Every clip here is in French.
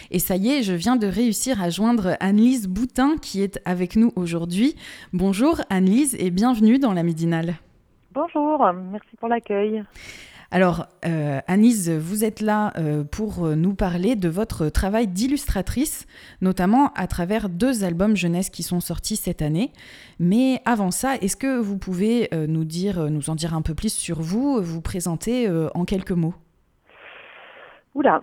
Et ça y est, je viens de réussir à joindre Anne-Lise Boutin qui est avec nous aujourd'hui. Bonjour Anne-Lise et bienvenue dans la Midinale. Bonjour, merci pour l'accueil. Alors, Anne-Lise, vous êtes là pour nous parler de votre travail d'illustratrice, notamment à travers 2 albums jeunesse qui sont sortis cette année. Mais avant ça, est-ce que vous pouvez nous en dire un peu plus sur vous, vous présenter en quelques mots ? Oula,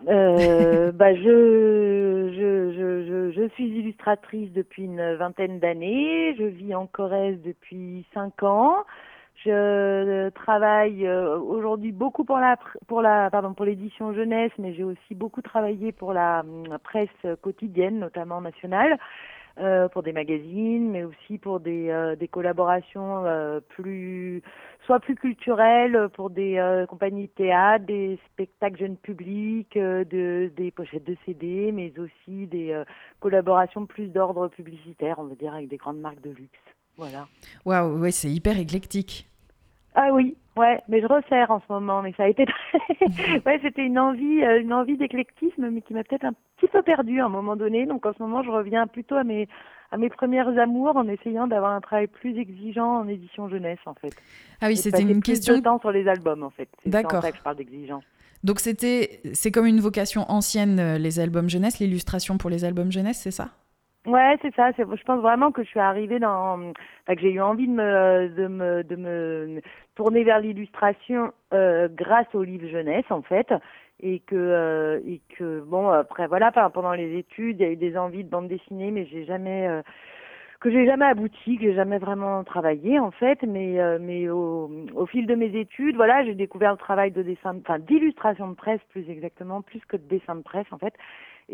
je suis illustratrice depuis une vingtaine d'années. Je vis en Corrèze depuis 5 ans. Je travaille aujourd'hui beaucoup pour l'édition jeunesse, mais j'ai aussi beaucoup travaillé pour la presse quotidienne, notamment nationale, pour des magazines, mais aussi pour des collaborations soit plus culturelles, pour des compagnies de théâtre, des spectacles jeunes publics, des pochettes de CD, mais aussi des collaborations plus d'ordre publicitaire, on va dire, avec des grandes marques de luxe. Voilà. Waouh, ouais, c'est hyper éclectique. Ah oui, ouais, mais je resserre en ce moment, mais ça a été ouais, c'était une envie d'éclectisme, mais qui m'a peut-être un petit peu perdue à un moment donné. Donc en ce moment, je reviens plutôt à mes premières amours en essayant d'avoir un travail plus exigeant en édition jeunesse, en fait. Ah oui, Et de c'était passer une plus question. de temps sur les albums, en fait. C'est en D'accord. ça que je parle d'exigence. Donc c'est comme une vocation ancienne, les albums jeunesse, l'illustration pour les albums jeunesse, c'est ça ? Ouais, c'est ça. Je pense vraiment que je suis arrivée que j'ai eu envie de me tourner vers l'illustration grâce aux livres jeunesse, en fait, et que bon, après voilà, pendant les études, il y a eu des envies de bande dessinée, mais j'ai jamais abouti, que j'ai jamais vraiment travaillé, en fait, mais au fil de mes études, voilà, j'ai découvert le travail d'illustration de presse, plus exactement, plus que de dessin de presse, en fait.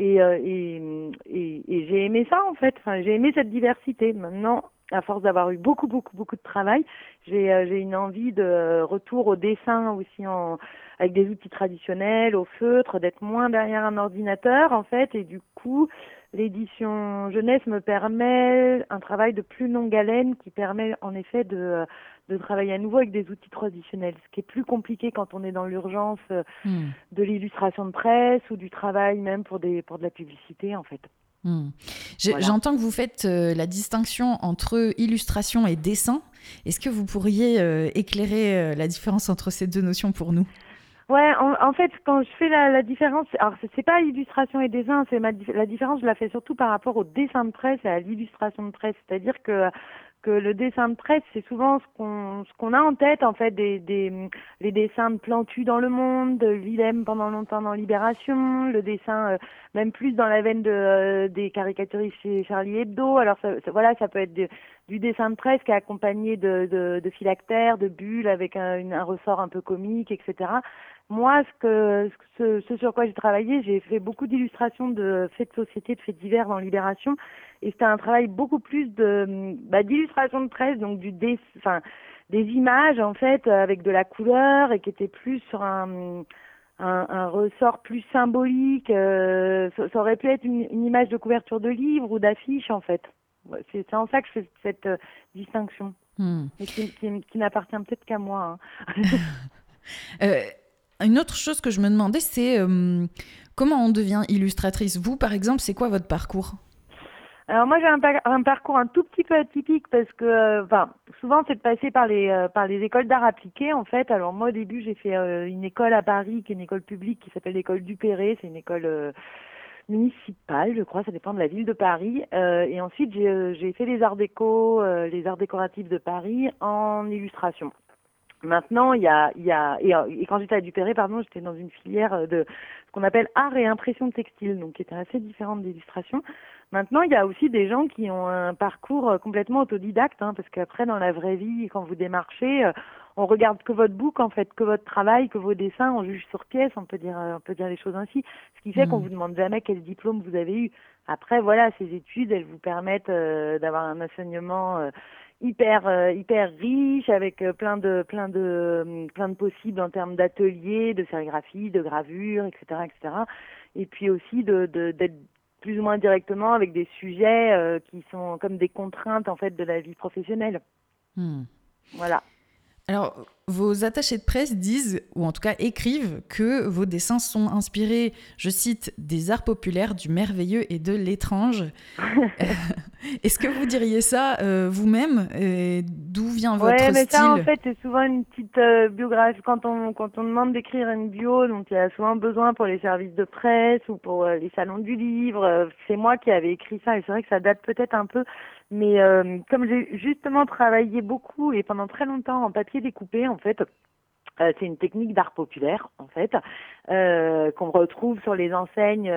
Et j'ai aimé ça, en fait. Enfin, j'ai aimé cette diversité. Maintenant, à force d'avoir eu beaucoup de travail, j'ai une envie de retour au dessin aussi avec des outils traditionnels, au feutre, d'être moins derrière un ordinateur, en fait. Et du coup, l'édition jeunesse me permet un travail de plus longue haleine qui permet, en effet, de travailler à nouveau avec des outils traditionnels, ce qui est plus compliqué quand on est dans l'urgence de l'illustration de presse ou du travail même pour de la publicité, en fait. Voilà. J'entends que vous faites la distinction entre illustration et dessin. Est-ce que vous pourriez éclairer la différence entre ces 2 notions pour nous ? Ouais, en fait, quand je fais la différence, alors c'est pas illustration et dessin, la différence, je la fais surtout par rapport au dessin de presse et à l'illustration de presse. C'est-à-dire que le dessin de presse, c'est souvent ce qu'on a en tête, en fait, les dessins de Plantu dans Le Monde, de Willem pendant longtemps dans Libération, le dessin même plus dans la veine des caricaturistes chez Charlie Hebdo. Alors voilà, ça peut être du dessin de presse qui est accompagné de phylactères, de bulles avec un ressort un peu comique, etc. Moi, ce sur quoi j'ai travaillé, j'ai fait beaucoup d'illustrations de faits de société, de faits divers dans Libération, et c'était un travail beaucoup plus d'illustration de presse, donc des images en fait avec de la couleur et qui était plus sur un ressort plus symbolique. Ça aurait pu être une image de couverture de livre ou d'affiche, en fait. Ouais, c'est en ça que je fais cette distinction, mais qui n'appartient peut-être qu'à moi. Hein. Une autre chose que je me demandais, c'est comment on devient illustratrice. Vous, par exemple, c'est quoi votre parcours ? Alors moi, j'ai un parcours un tout petit peu atypique parce que, souvent c'est de passer par les écoles d'art appliqué, en fait. Alors moi, au début, j'ai fait une école à Paris, qui est une école publique qui s'appelle l'école Dupéré. C'est une école municipale, je crois, ça dépend de la ville de Paris. Et ensuite, j'ai fait les arts déco, les arts décoratifs de Paris en illustration. Maintenant, et quand j'étais à Dupéré, pardon, j'étais dans une filière de ce qu'on appelle art et impression textile, donc qui était assez différente d'illustration. Maintenant, il y a aussi des gens qui ont un parcours complètement autodidacte, hein, parce qu'après, dans la vraie vie, quand vous démarchez, on regarde que votre book, en fait, que votre travail, que vos dessins, on juge sur pièce, on peut dire les choses ainsi. Ce qui fait qu'on vous demande jamais quel diplôme vous avez eu. Après, voilà, ces études, elles vous permettent d'avoir un enseignement hyper riche avec plein de possibles en termes d'ateliers, de sérigraphie, de gravure, etc., etc. Et puis aussi d'être plus ou moins directement avec des sujets qui sont comme des contraintes en fait de la vie professionnelle. Voilà. Alors, vos attachés de presse disent, ou en tout cas écrivent, que vos dessins sont inspirés, je cite, des arts populaires, du merveilleux et de l'étrange. Est-ce que vous diriez ça vous-même? D'où vient votre Ouais, mais style? ça, en fait, c'est souvent une petite biographie. Quand on demande d'écrire une bio, donc il y a souvent besoin pour les services de presse ou pour les salons du livre. C'est moi qui avais écrit ça et c'est vrai que ça date peut-être un peu. Mais comme j'ai justement travaillé beaucoup et pendant très longtemps en papier découpé, en fait, c'est une technique d'art populaire, en fait, qu'on retrouve sur les enseignes,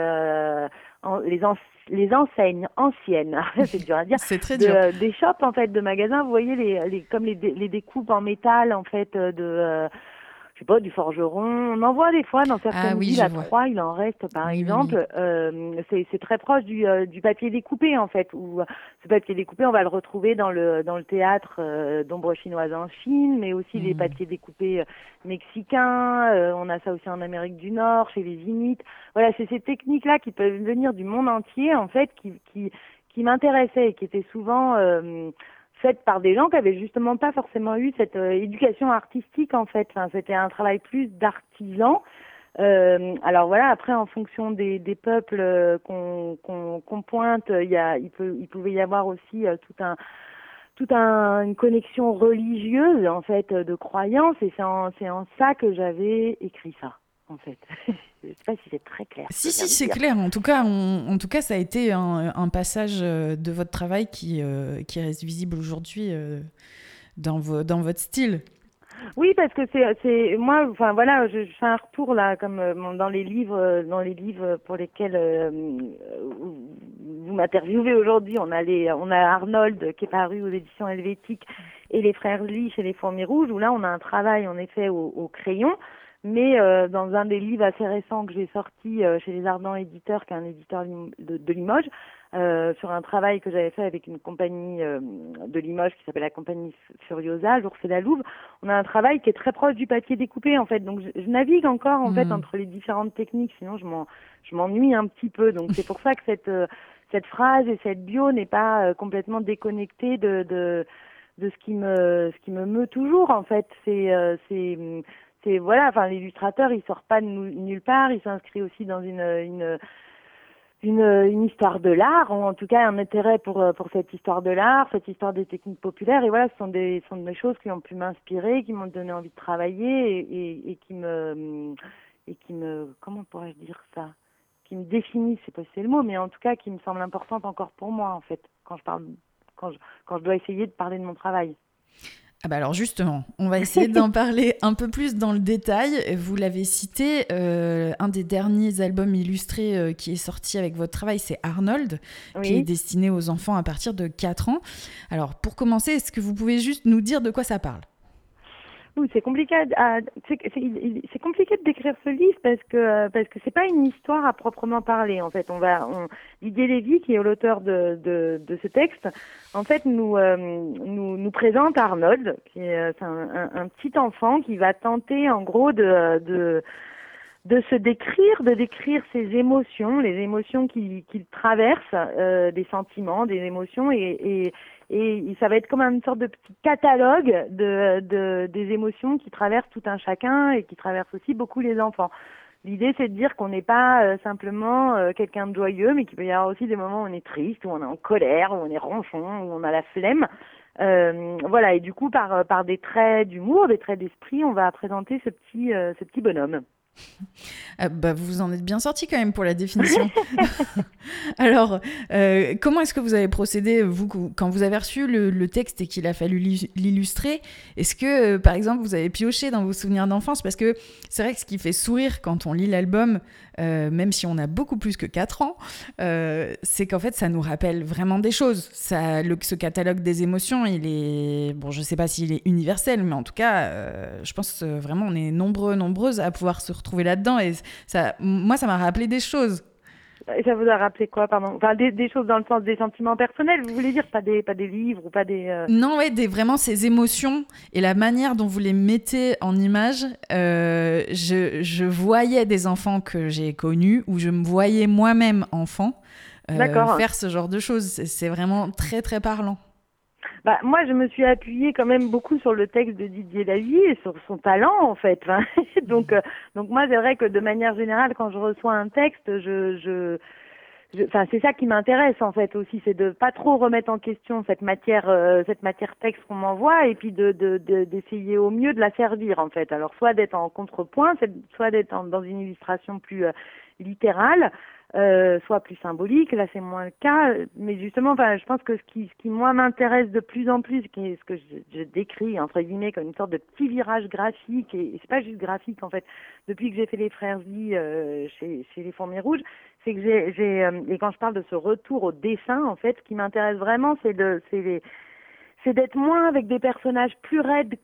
les enseignes anciennes, c'est dur à dire, C'est très dur. des shops, en fait, de magasins. Vous voyez comme les découpes en métal, en fait, je sais pas, du forgeron. On en voit des fois dans Ah certaines oui, villes je à vois. Troyes, il en reste par Oui, oui, exemple. C'est très proche du papier découpé en fait. Où ce papier découpé, on va le retrouver dans le théâtre d'ombre chinoise en Chine, mais aussi les oui. papiers découpés mexicains. On a ça aussi en Amérique du Nord, chez les Inuits. Voilà, c'est ces techniques-là qui peuvent venir du monde entier en fait, qui m'intéressaient et qui étaient souvent faite par des gens qui avaient justement pas forcément eu cette éducation artistique en fait. Enfin, c'était un travail plus d'artisan. Alors voilà, après en fonction des peuples qu'on pointe, il pouvait y avoir aussi une connexion religieuse en fait de croyance et c'est en ça que j'avais écrit ça en fait. Je sais pas si c'est très clair ce Si, que je viens si, de c'est dire. clair. En tout cas, ça a été un passage de votre travail qui reste visible aujourd'hui dans votre style. Oui, parce que c'est moi, enfin voilà, je fais un retour là, comme dans les livres pour lesquels vous m'interviewez aujourd'hui, on a Arnold qui est paru aux éditions Helvétiques et les frères Lee chez les Fourmis Rouges, où là on a un travail en effet au crayon, mais dans un des livres assez récents que j'ai sorti chez les Ardents Éditeurs, qui est un éditeur de Limoges, sur un travail que j'avais fait avec une compagnie de Limoges qui s'appelle la compagnie Furiosa, l'Ours et la Louve. On a un travail qui est très proche du papier découpé en fait, donc je navigue encore en fait entre les différentes techniques, sinon je m'ennuie un petit peu. Donc c'est pour ça que cette phrase et cette bio n'est pas complètement déconnectée de ce qui me meut toujours en fait. C'est voilà, enfin l'illustrateur il sort pas de nulle part, il s'inscrit aussi dans une histoire de l'art, ou en tout cas un intérêt pour cette histoire de l'art, cette histoire des techniques populaires. Et voilà, ce sont des choses qui ont pu m'inspirer, qui m'ont donné envie de travailler et qui me, comment pourrais-je dire ça, qui me définissent, c'est pas si c'est le mot, mais en tout cas qui me semble importante encore pour moi en fait, quand je dois essayer de parler de mon travail. Ah bah alors justement, on va essayer d'en parler un peu plus dans le détail. Vous l'avez cité, un des derniers albums illustrés qui est sorti avec votre travail, c'est Arnold, qui est Oui. destiné aux enfants à partir de 4 ans. Alors pour commencer, est-ce que vous pouvez juste nous dire de quoi ça parle ? Oui, c'est compliqué c'est compliqué de décrire ce livre parce que c'est pas une histoire à proprement parler en fait. Didier Lévy qui est l'auteur de ce texte en fait nous présente Arnold qui est c'est un petit enfant qui va tenter en gros de décrire ses émotions, les émotions qu'il traverse, des sentiments, des émotions, et ça va être comme une sorte de petit catalogue des émotions qui traversent tout un chacun et qui traversent aussi beaucoup les enfants. L'idée, c'est de dire qu'on n'est pas simplement quelqu'un de joyeux, mais qu'il peut y avoir aussi des moments où on est triste, où on est en colère, où on est ronchon, où on a la flemme. Voilà, et du coup, par des traits d'humour, des traits d'esprit, on va présenter ce petit bonhomme. Ah bah, vous en êtes bien sorti quand même pour la définition. Alors, comment est-ce que vous avez procédé, vous, quand vous avez reçu le texte et qu'il a fallu l'illustrer? Est-ce que, par exemple, vous avez pioché dans vos souvenirs d'enfance? Parce que c'est vrai que ce qui fait sourire quand on lit l'album, même si on a beaucoup plus que 4 ans, c'est qu'en fait, ça nous rappelle vraiment des choses. Ce catalogue des émotions, il est... Bon, je ne sais pas s'il est universel, mais en tout cas, je pense vraiment on est nombreuses à pouvoir se retrouver là-dedans. Et moi, ça m'a rappelé des choses. Et ça vous a rappelé quoi, pardon? Enfin, des choses dans le sens des sentiments personnels, vous voulez dire, pas des livres ou pas des... Non, ouais, vraiment ces émotions et la manière dont vous les mettez en image. Je voyais des enfants que j'ai connus, ou je me voyais moi-même enfant D'accord. faire ce genre de choses. C'est vraiment très, très parlant. Bah, moi, je me suis appuyée quand même beaucoup sur le texte de Didier Lavie et sur son talent, en fait. Enfin, donc moi, c'est vrai que de manière générale, quand je reçois un texte, enfin, c'est ça qui m'intéresse en fait aussi, c'est de pas trop remettre en question cette matière texte qu'on m'envoie, et puis d'essayer au mieux de la servir en fait. Alors soit d'être en contrepoint, soit d'être dans une illustration plus littérale, soit plus symbolique. Là, c'est moins le cas, mais justement, enfin, je pense que ce qui moi m'intéresse de plus en plus, qui est ce que je décris entre guillemets comme une sorte de petit virage graphique, et c'est pas juste graphique en fait. Depuis que j'ai fait les Frères Lee chez les Fourmis Rouges, c'est que et quand je parle de ce retour au dessin, en fait, ce qui m'intéresse vraiment, c'est d'être moins avec des personnages plus raides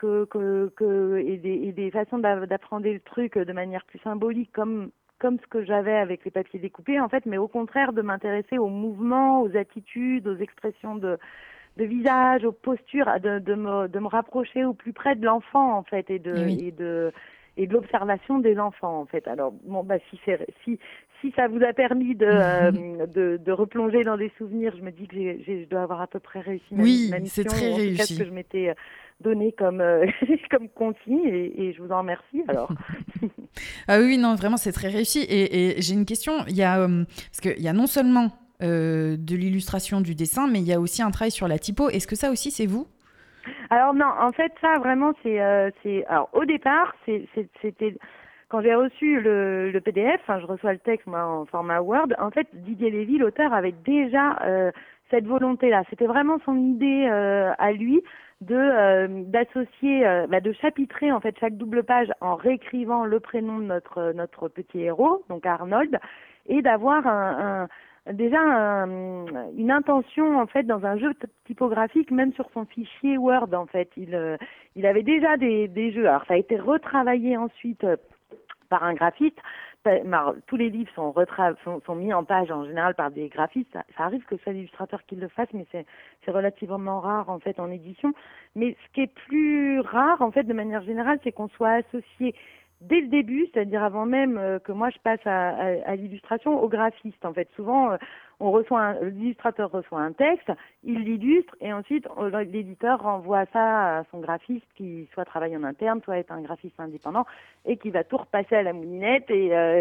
et des façons d'apprendre le truc de manière plus symbolique, comme ce que j'avais avec les papiers découpés, en fait, mais au contraire de m'intéresser aux mouvements, aux attitudes, aux expressions de visage, aux postures, de me rapprocher au plus près de l'enfant, en fait, Eh oui. et de l'observation des enfants, en fait. Alors, bon, bah, si ça vous a permis de replonger dans des souvenirs, je me dis que je dois avoir à peu près réussi ma Oui, c'est mission, très ou en tout cas ce que réussi. je m'étais donné comme, comme consigne, et je vous en remercie, alors. Ah oui, non, vraiment, c'est très réussi. Et j'ai une question. Parce qu'il y a non seulement de l'illustration, du dessin, mais il y a aussi un travail sur la typo. Est-ce que ça aussi, c'est vous? Alors non, en fait, ça vraiment, alors au départ, c'était quand j'ai reçu le PDF, enfin, je reçois le texte moi en format Word. En fait, Didier Lévy, l'auteur, avait déjà cette volonté-là. C'était vraiment son idée à lui d'associer, de chapitrer en fait chaque double page en réécrivant le prénom de notre petit héros, donc Arnold, et d'avoir déjà une intention en fait dans un jeu typographique, même sur son fichier Word en fait. Il avait déjà des jeux. Alors ça a été retravaillé ensuite par un graphiste. Alors, tous les livres sont mis en page en général par des graphistes. Ça arrive que ce soit l'illustrateur qui le fasse, mais c'est relativement rare en fait en édition. Mais ce qui est plus rare en fait de manière générale, c'est qu'on soit associé dès le début, c'est-à-dire avant même que moi je passe à l'illustration, au graphiste. En fait, souvent, l'illustrateur reçoit un texte, il l'illustre, et ensuite l'éditeur renvoie ça à son graphiste, qui soit travaille en interne, soit est un graphiste indépendant, et qui va tout repasser à la moulinette,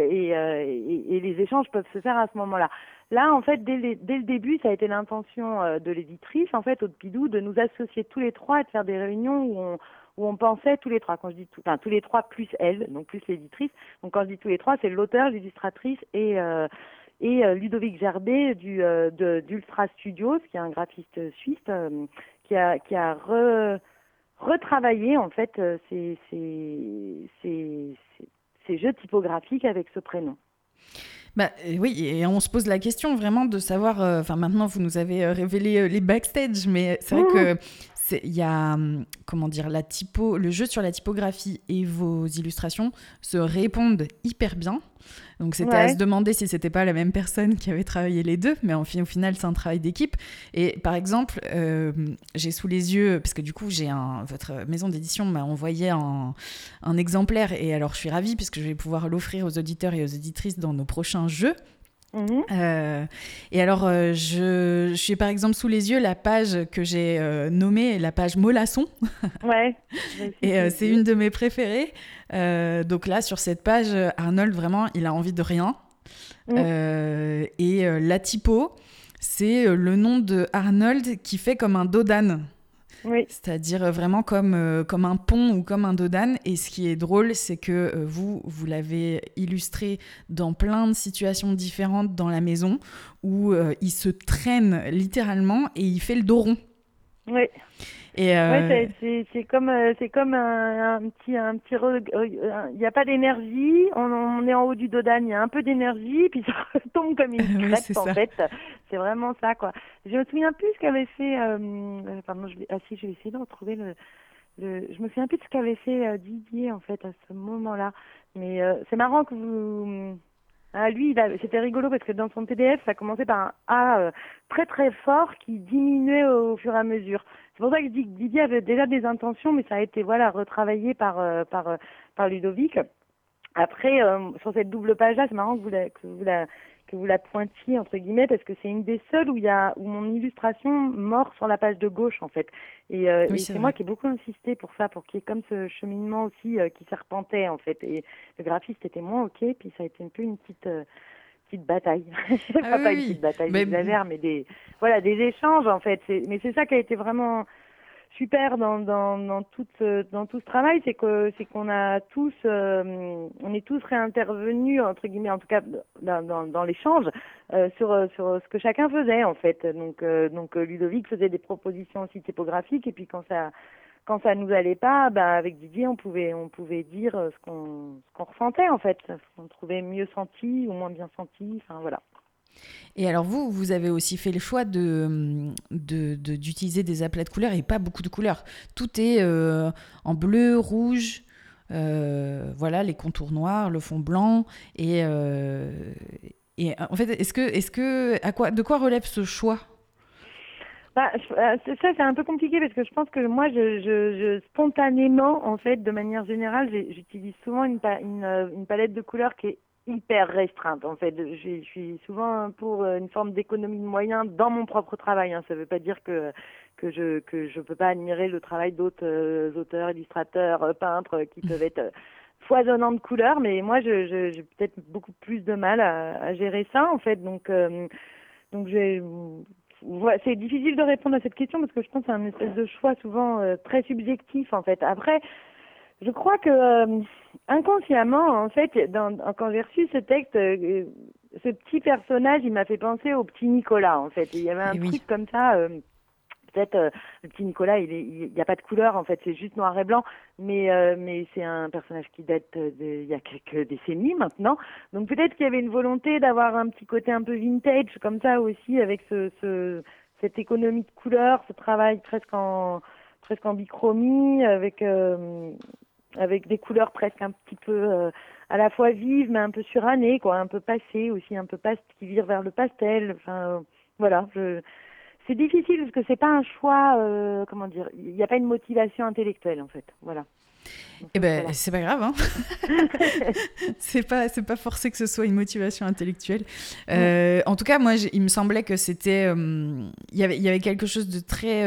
et les échanges peuvent se faire à ce moment-là. Là, en fait, dès le début, ça a été l'intention de l'éditrice, en fait, Aude Pidou, de nous associer tous les trois et de faire des réunions où on pensait tous les trois, quand je dis tous les trois plus elle, donc plus l'éditrice. Donc quand je dis tous les trois, c'est l'auteur, l'illustratrice et Ludovic Gerbet d'Ultra Studios, qui est un graphiste suisse, qui a retravaillé en fait ces jeux typographiques avec ce prénom. Bah, oui, et on se pose la question vraiment de savoir. Enfin, maintenant, vous nous avez révélé les backstage, mais c'est vrai que il y a, comment dire, le jeu sur la typographie et vos illustrations se répondent hyper bien. Donc c'était à se Ouais. demander si c'était pas la même personne qui avait travaillé les deux, mais au final c'est un travail d'équipe. Et par exemple, j'ai sous les yeux, parce que du coup votre maison d'édition m'a envoyé un exemplaire, et alors je suis ravie puisque je vais pouvoir l'offrir aux auditeurs et aux auditrices dans nos prochains jeux. Et alors, je suis par exemple sous les yeux la page que j'ai nommée la page Molasson. Ouais. Et c'est une de mes préférées. Donc là, sur cette page, Arnold, vraiment, il a envie de rien. La typo, c'est le nom de Arnold qui fait comme un dos d'âne. Oui. C'est-à-dire vraiment comme un pont ou comme un dos d'âne. Et ce qui est drôle, c'est que vous l'avez illustré dans plein de situations différentes dans la maison où il se traîne littéralement et il fait le dos rond. Oui. Et Ouais, c'est comme il n'y a pas d'énergie, on est en haut du dodan, il y a un peu d'énergie, puis ça retombe comme une oui, crêpe c'est en ça. fait. C'est vraiment ça quoi. Je me souviens plus ce qu'avait fait pardon, si je vais essayer de retrouver je me souviens plus de ce qu'avait fait Didier en fait à ce moment-là. Mais c'est marrant que vous lui, c'était rigolo parce que dans son PDF, ça commençait par un A très très fort qui diminuait au fur et à mesure. C'est pour ça que je dis que Didier avait déjà des intentions, mais ça a été retravaillé par Ludovic. Après, sur cette double page-là, c'est marrant que vous la pointiez entre guillemets, parce que c'est une des seules où mon illustration mord sur la page de gauche en fait. Et c'est moi qui ai beaucoup insisté pour ça, pour qu'il y ait comme ce cheminement aussi qui serpentait en fait. Et le graphiste était moins ok, puis ça a été un peu une petite bataille. Pas une petite bataille, j'exagère, mais des échanges en fait. Mais c'est ça qui a été vraiment super dans tout ce travail, c'est qu'on a tous on est tous réintervenus entre guillemets, en tout cas dans l'échange sur ce que chacun faisait en fait. Donc Ludovic faisait des propositions aussi typographiques, et puis quand ça nous allait pas, avec Didier on pouvait dire ce qu'on ressentait en fait, ce qu'on trouvait mieux senti ou moins bien senti, enfin voilà. Et alors vous avez aussi fait le choix d'utiliser des aplats de couleurs et pas beaucoup de couleurs. Tout est en bleu, rouge, voilà, les contours noirs, le fond blanc. Et en fait, de quoi relève ce choix ? Ça, c'est un peu compliqué parce que je pense que moi, je spontanément, en fait, de manière générale, j'utilise souvent une palette de couleurs qui est hyper restreinte. En fait, je suis souvent pour une forme d'économie de moyens dans mon propre travail. Hein. Ça ne veut pas dire que je peux pas admirer le travail d'autres auteurs, illustrateurs, peintres qui peuvent être foisonnants de couleurs, mais moi, j'ai peut-être beaucoup plus de mal à gérer ça, en fait. Donc c'est difficile de répondre à cette question parce que je pense que c'est un espèce de choix souvent très subjectif en fait. Après, je crois que inconsciemment, en fait, quand j'ai reçu ce texte, ce petit personnage, il m'a fait penser au petit Nicolas en fait. Il y avait un truc comme ça. Peut-être le petit Nicolas, il y a pas de couleur en fait, c'est juste noir et blanc, mais c'est un personnage qui date il y a quelques décennies maintenant. Donc peut-être qu'il y avait une volonté d'avoir un petit côté un peu vintage comme ça aussi, avec cette économie de couleurs, ce travail presque en bichromie, avec des couleurs presque un petit peu à la fois vives mais un peu surannées, quoi, un peu passées aussi, un peu qui virent vers le pastel. Enfin voilà, c'est difficile parce que c'est pas un choix, comment dire, il n'y a pas une motivation intellectuelle en fait, voilà. Donc, c'est pas grave, hein. c'est pas forcé que ce soit une motivation intellectuelle. En tout cas, moi, il me semblait que c'était, il y avait quelque chose de très,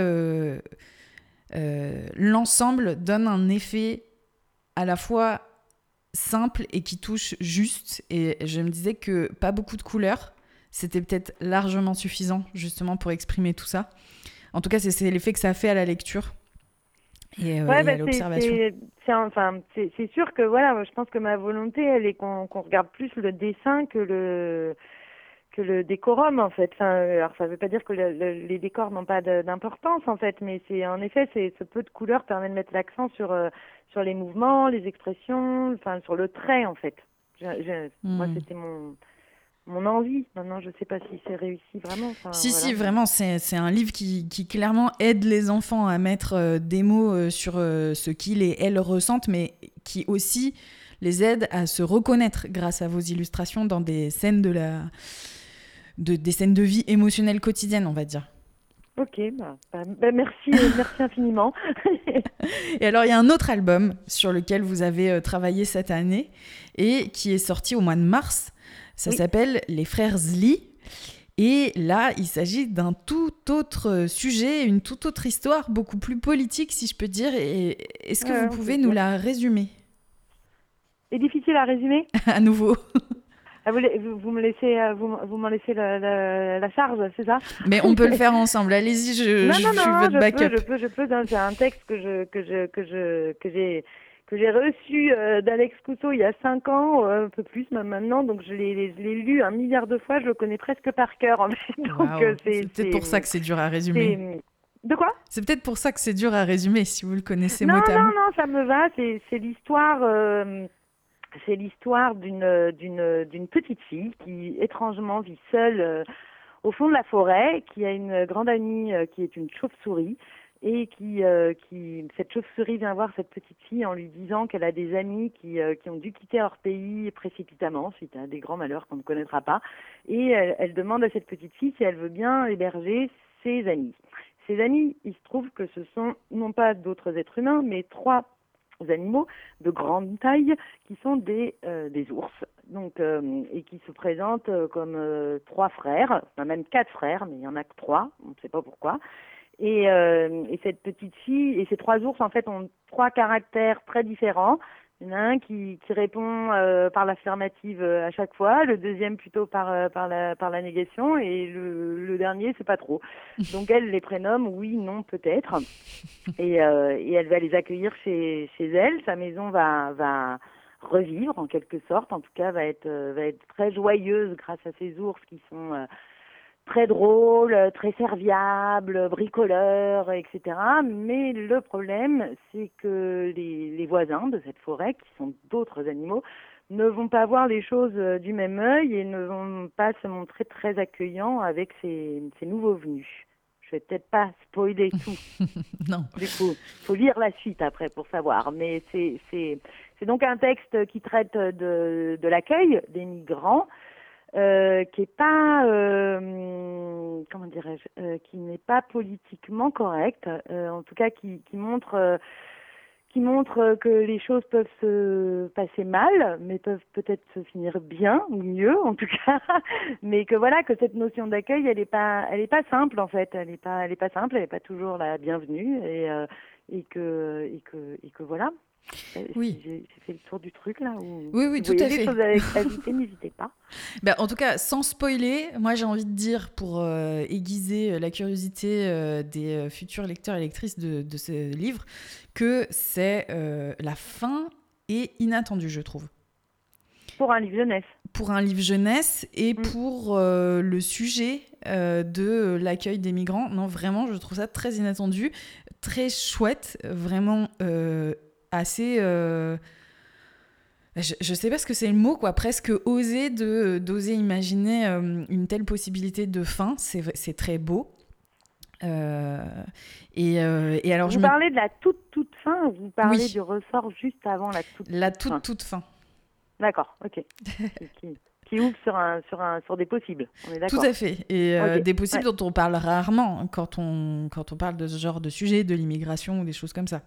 l'ensemble donne un effet à la fois simple et qui touche juste. Et je me disais que pas beaucoup de couleurs, c'était peut-être largement suffisant justement pour exprimer tout ça. En tout cas, c'est l'effet que ça fait à la lecture et à l'observation. C'est sûr que voilà, je pense que ma volonté, elle est qu'on regarde plus le dessin que le décorum en fait. Enfin, alors ça veut pas dire que les décors n'ont pas d'importance en fait, mais en effet ce peu de couleurs permet de mettre l'accent sur les mouvements, les expressions, enfin sur le trait en fait. Moi c'était mon envie. Maintenant, je ne sais pas si c'est réussi vraiment. Enfin, si, vraiment, c'est un livre qui clairement aide les enfants à mettre des mots sur ce qu'ils et elles ressentent, mais qui aussi les aide à se reconnaître grâce à vos illustrations dans des scènes des scènes de vie émotionnelle quotidienne, on va dire. Ok, merci infiniment. Et alors, il y a un autre album sur lequel vous avez travaillé cette année et qui est sorti au mois de mars. Ça s'appelle Les Frères Zli. Et là, il s'agit d'un tout autre sujet, une toute autre histoire, beaucoup plus politique, si je peux dire. Et est-ce que vous pouvez nous la résumer ? C'est difficile à résumer ? À nouveau. Vous me laissez, vous m'en laissez la charge, c'est ça ? Mais on peut le faire ensemble. Allez-y, je suis votre backup. Je peux. C'est un texte que j'ai reçu d'Alex Cousteau il y a 5 ans, un peu plus même maintenant, donc je l'ai lu 1 milliard de fois, je le connais presque par cœur. En fait. Donc, c'est peut-être pour ça que c'est dur à résumer. De quoi ? C'est peut-être pour ça que c'est dur à résumer, si vous le connaissez mot à mot. Non, ça me va, c'est l'histoire... c'est l'histoire d'une petite fille qui étrangement vit seule au fond de la forêt, qui a une grande amie qui est une chauve-souris, et qui cette chauve-souris vient voir cette petite fille en lui disant qu'elle a des amis qui ont dû quitter leur pays précipitamment suite à des grands malheurs qu'on ne connaîtra pas, et elle demande à cette petite fille si elle veut bien héberger ses amis. Ses amis, il se trouve que ce sont non pas d'autres êtres humains, mais 3 aux animaux de grande taille qui sont des ours. Donc, et qui se présentent comme 3 frères, enfin même 4 frères, mais il y en a que 3, on ne sait pas pourquoi. Et cette petite fille, et ces 3 ours en fait ont 3 caractères très différents. Il y en a un qui répond par l'affirmative à chaque fois, le deuxième plutôt par la négation, et le dernier c'est pas trop. Donc elle les prénomme oui, non, peut-être, et elle va les accueillir chez elle. Sa maison va revivre en quelque sorte, en tout cas va être très joyeuse grâce à ces ours qui sont très drôles, très serviables, bricoleurs, etc. Mais le problème, c'est que les voisins de cette forêt, qui sont d'autres animaux, ne vont pas voir les choses du même œil et ne vont pas se montrer très accueillants avec ces nouveaux venus. Je vais peut-être pas spoiler tout. Non. Du coup, faut lire la suite après pour savoir. Mais c'est donc un texte qui traite de l'accueil des migrants, qui est pas comment dirais-je, qui n'est pas politiquement correct, en tout cas qui montre que les choses peuvent se passer mal, mais peuvent peut-être se finir bien ou mieux en tout cas, mais que voilà, que cette notion d'accueil, elle est pas simple en fait, elle est pas simple, elle est pas toujours la bienvenue, et que voilà. Oui. J'ai fait le tour du truc là. Oui, Si tout vous voyez à des fait. choses à ajouter, n'hésitez pas. Ben, en tout cas, sans spoiler, moi j'ai envie de dire, pour aiguiser la curiosité des futurs lecteurs et lectrices de ce livre, que c'est la fin est inattendue, je trouve. Pour un livre jeunesse. Pour un livre jeunesse et pour le sujet de l'accueil des migrants. Non, vraiment, je trouve ça très inattendu, très chouette, vraiment assez... Je sais pas ce que c'est le mot, quoi. Presque d'oser imaginer une telle possibilité de fin. C'est très beau. Et alors, vous parlez de la toute fin, ou vous parlez oui. du ressort juste avant la toute fin. D'accord, ok. qui ouvre sur des possibles. On est d'accord. Tout à fait. Et okay. Des possibles dont on parle rarement quand on parle de ce genre de sujet, de l'immigration ou des choses comme ça.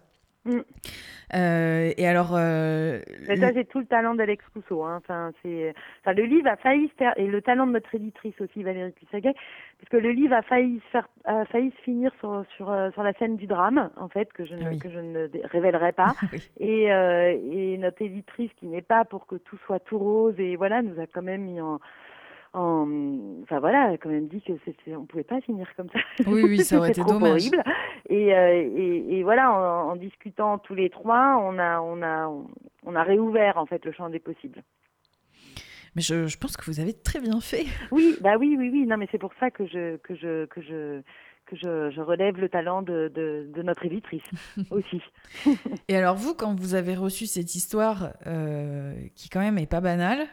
Et alors, mais ça, c'est tout le talent d'Alex Cousseau. Hein. Le livre a failli se faire, et le talent de notre éditrice aussi, Valérie Puissaguet, parce que le livre a failli se finir sur la scène du drame, en fait, que je ne révélerai pas. Oui. Et notre éditrice, qui n'est pas pour que tout soit tout rose, et voilà, nous a quand même mis enfin voilà, elle a quand même dit que on pouvait pas finir comme ça. Oui, ça aurait été trop dommage. horrible. Et voilà, en discutant tous les trois, on a réouvert en fait le champ des possibles. Mais je pense que vous avez très bien fait. Oui. Non, mais c'est pour ça que je relève le talent de notre éditrice aussi. Et alors vous, quand vous avez reçu cette histoire, qui quand même est pas banale,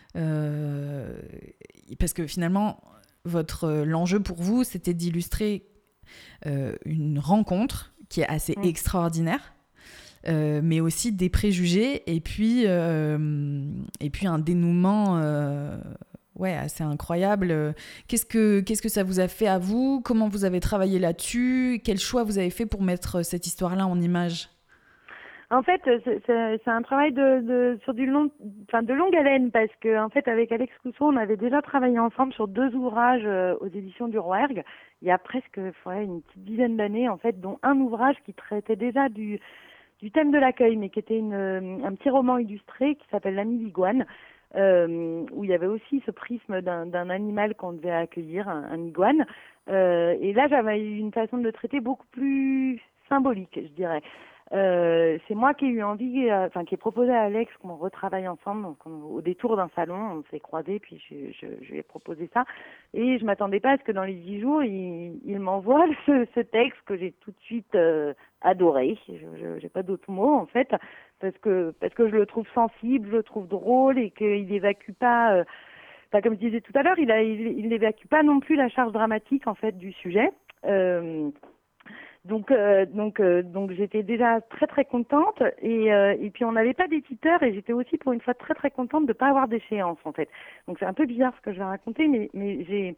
parce que finalement, l'enjeu pour vous, c'était d'illustrer une rencontre qui est assez extraordinaire, mais aussi des préjugés, et puis un dénouement assez incroyable. Qu'est-ce que ça vous a fait à vous ? Comment vous avez travaillé là-dessus ? Quel choix vous avez fait pour mettre cette histoire-là en image ? En fait, c'est un travail de longue haleine, parce que en fait, avec Alex Cousseau, on avait déjà travaillé ensemble sur 2 ouvrages aux éditions du Rouergue, il y a presque une petite dizaine d'années, en fait, dont un ouvrage qui traitait déjà du thème de l'accueil, mais qui était un petit roman illustré qui s'appelle L'ami d'Iguane, où il y avait aussi ce prisme d'un animal qu'on devait accueillir, un iguane. Et là, j'avais eu une façon de le traiter beaucoup plus symbolique, je dirais. C'est moi qui ai eu envie, qui ai proposé à Alex qu'on retravaille ensemble. Donc au détour d'un salon, on s'est croisés, puis je lui ai proposé ça. Et je m'attendais pas à ce que dans les 10 jours, il m'envoie ce texte que j'ai tout de suite adoré. J'ai pas d'autres mots en fait, parce que je le trouve sensible, je le trouve drôle, et qu'il évacue pas. Comme je disais tout à l'heure, il n'évacue pas non plus la charge dramatique en fait du sujet. Donc j'étais déjà très très contente, et puis on n'avait pas d'éditeur, et j'étais aussi pour une fois très très contente de pas avoir d'échéance en fait. Donc c'est un peu bizarre ce que je vais raconter, mais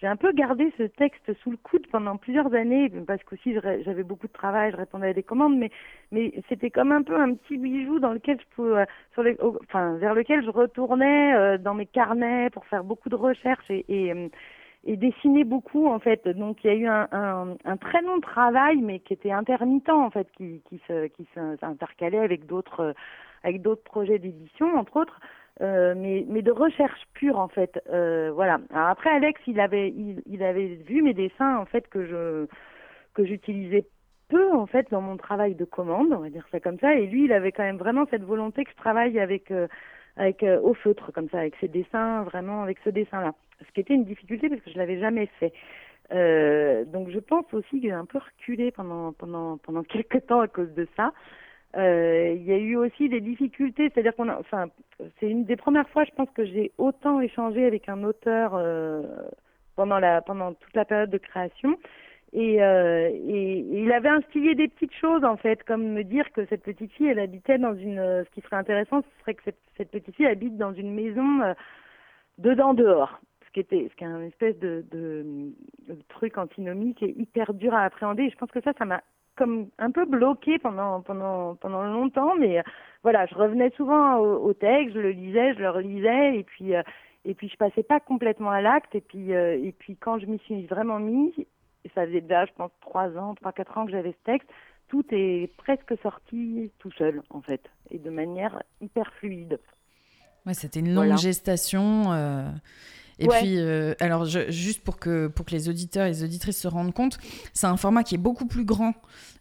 j'ai un peu gardé ce texte sous le coude pendant plusieurs années, parce qu'aussi j'avais beaucoup de travail, je répondais à des commandes, mais c'était comme un peu un petit bijou dans lequel je pouvais, vers lequel je retournais dans mes carnets pour faire beaucoup de recherches et dessiner beaucoup en fait. Donc il y a eu un très long travail, mais qui était intermittent en fait, qui s'intercalait avec d'autres projets d'édition entre autres. Mais de recherche pure en fait. Voilà. Alors après Alex, il avait vu mes dessins en fait que j'utilisais peu en fait dans mon travail de commande, on va dire ça comme ça. Et lui, il avait quand même vraiment cette volonté que je travaille avec au feutre comme ça, avec ses dessins, vraiment avec ce dessin-là. Ce qui était une difficulté parce que je l'avais jamais fait. Donc je pense aussi que j'ai un peu reculé pendant quelques temps à cause de ça. Il y a eu aussi des difficultés, c'est-à-dire c'est une des premières fois, je pense, que j'ai autant échangé avec un auteur pendant toute la période de création. Et il avait instillé des petites choses, en fait, comme me dire que cette petite fille, elle habitait ce qui serait intéressant, ce serait que cette petite fille habite dans une maison dedans-dehors. Ce qui est un espèce de truc antinomique et hyper dur à appréhender. Et je pense que ça m'a comme un peu bloqué pendant longtemps, mais voilà, je revenais souvent au texte, je le lisais, je le relisais, et puis je passais pas complètement à l'acte, et puis quand je m'y suis vraiment mise, et ça faisait déjà, je pense, 4 ans que j'avais ce texte, tout est presque sorti tout seul, en fait, et de manière hyper fluide. Ouais, c'était une longue gestation. Et ouais. puis, alors, juste pour que les auditeurs et les auditrices se rendent compte, c'est un format qui est beaucoup plus grand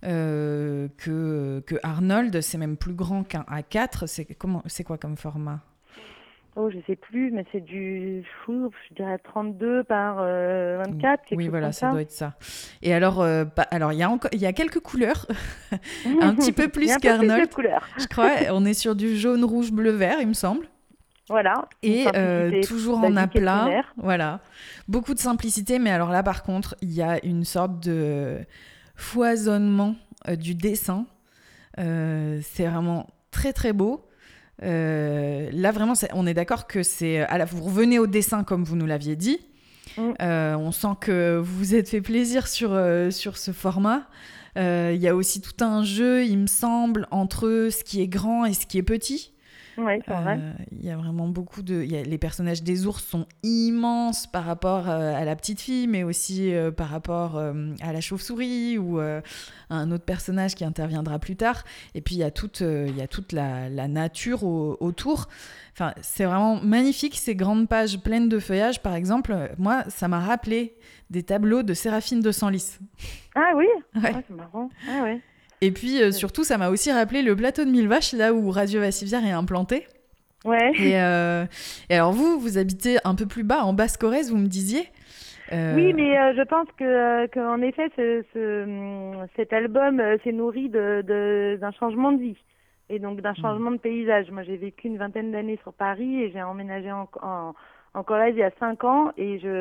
que Arnold. C'est même plus grand qu'un A4. C'est quoi comme format ? Oh, je sais plus, mais c'est je dirais 32 par 24, quelque oui, chose voilà, comme ça doit être ça. Et alors, il y a quelques couleurs, un petit peu plus qu'Arnold. Plus de couleurs. Je crois, on est sur du jaune, rouge, bleu, vert, il me semble. Voilà. Et toujours en aplat. Voilà. Beaucoup de simplicité, mais alors là, par contre, il y a une sorte de foisonnement du dessin. C'est vraiment très, très beau. Là, vraiment, on est d'accord que vous revenez au dessin comme vous nous l'aviez dit. On sent que vous vous êtes fait plaisir sur ce format. Il y a aussi tout un jeu, il me semble, entre ce qui est grand et ce qui est petit. Oui, c'est vrai. Il y a vraiment beaucoup les personnages des ours sont immenses par rapport à la petite fille, mais aussi par rapport à la chauve-souris ou à un autre personnage qui interviendra plus tard. Et puis il y a toute la nature autour. Enfin, c'est vraiment magnifique, ces grandes pages pleines de feuillages. Par exemple, moi, ça m'a rappelé des tableaux de Séraphine de Senlis. Ah oui, ouais. C'est marrant. Ah ouais. Et puis, surtout, ça m'a aussi rappelé le plateau de Mille Vaches, là où Radio Vassivière est implanté. Ouais. Et alors, vous habitez un peu plus bas, en Basse-Corrèze, vous me disiez Oui, mais je pense qu'en effet, cet album s'est nourri d'un changement de vie et donc d'un changement de paysage. Moi, j'ai vécu une vingtaine d'années sur Paris et j'ai emménagé en Corrèze il y a 5 ans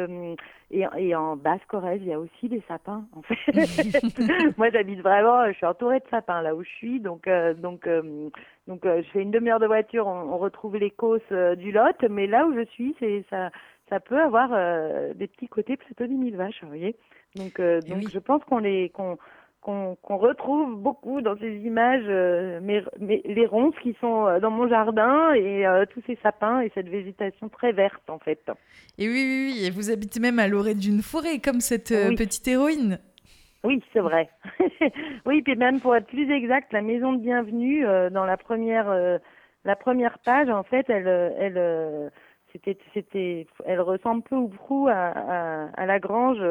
et en Basse-Corrèze, il y a aussi des sapins, en fait. Moi, j'habite vraiment, je suis entourée de sapins là où je suis, donc je fais une demi-heure de voiture, on retrouve les causses du Lot, mais là où je suis, ça peut avoir des petits côtés plateau des Mille Vaches, vous voyez. Donc oui. Je pense qu'on retrouve beaucoup dans ces images les ronces qui sont dans mon jardin et tous ces sapins et cette végétation très verte en fait. Et oui, et vous habitez même à l'orée d'une forêt comme cette petite héroïne. Oui, c'est vrai. Oui, puis même pour être plus exact, la maison de bienvenue dans la première page, en fait, elle ressemble peu ou prou à la grange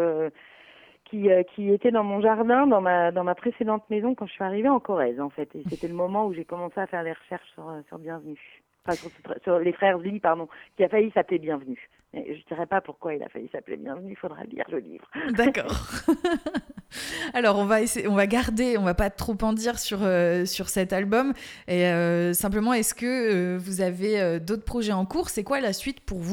qui était dans mon jardin, dans ma précédente maison quand je suis arrivée en Corrèze, en fait. Et c'était le moment où j'ai commencé à faire des recherches sur Bienvenue. Enfin, sur les frères Lee, pardon, qui a failli s'appeler Bienvenue. Et je dirais pas pourquoi il a failli s'appeler Bienvenue, il faudra lire le livre. D'accord. Alors, on va garder, on va pas trop en dire sur cet album. Et simplement, est-ce que vous avez d'autres projets en cours ? C'est quoi la suite pour vous ?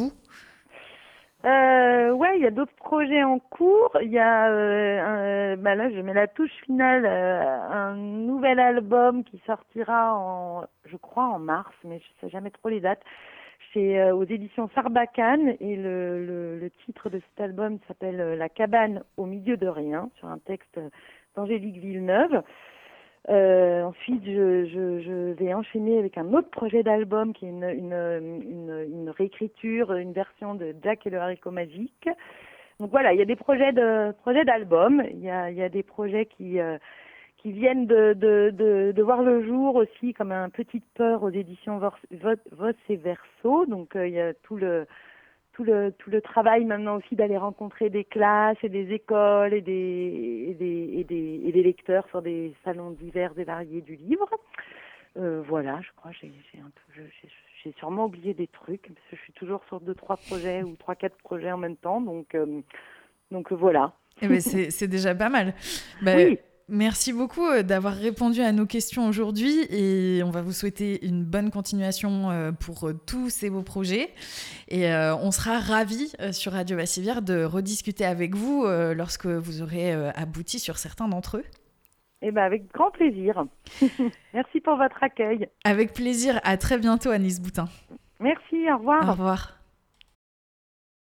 Ouais, il y a d'autres projets en cours. Il y a, là, je mets la touche finale, un nouvel album qui sortira je crois en mars, mais je sais jamais trop les dates, c'est aux éditions Sarbacane et le titre de cet album s'appelle La cabane au milieu de rien, sur un texte d'Angélique Villeneuve. Ensuite, je vais enchaîner avec un autre projet d'album qui est une réécriture, une version de Jack et le haricot magique. Donc voilà, il y a des projets d'albums, il y a des projets qui viennent de voir le jour aussi, comme un Petite peur aux éditions Voss et Verso. Donc il y a tout le travail maintenant aussi d'aller rencontrer des classes et des écoles et des lecteurs sur des salons divers et variés du livre. Voilà, je crois que j'ai sûrement oublié des trucs parce que je suis toujours sur 2-3 projets ou 3-4 projets en même temps, donc voilà. Eh ben c'est déjà pas mal. Oui. Merci beaucoup d'avoir répondu à nos questions aujourd'hui et on va vous souhaiter une bonne continuation pour tous ces beaux projets. Et on sera ravis sur Radio Bassivière de rediscuter avec vous lorsque vous aurez abouti sur certains d'entre eux. Eh ben avec grand plaisir. Merci pour votre accueil. Avec plaisir. À très bientôt, Agnès Boutin. Merci, au revoir. Au revoir.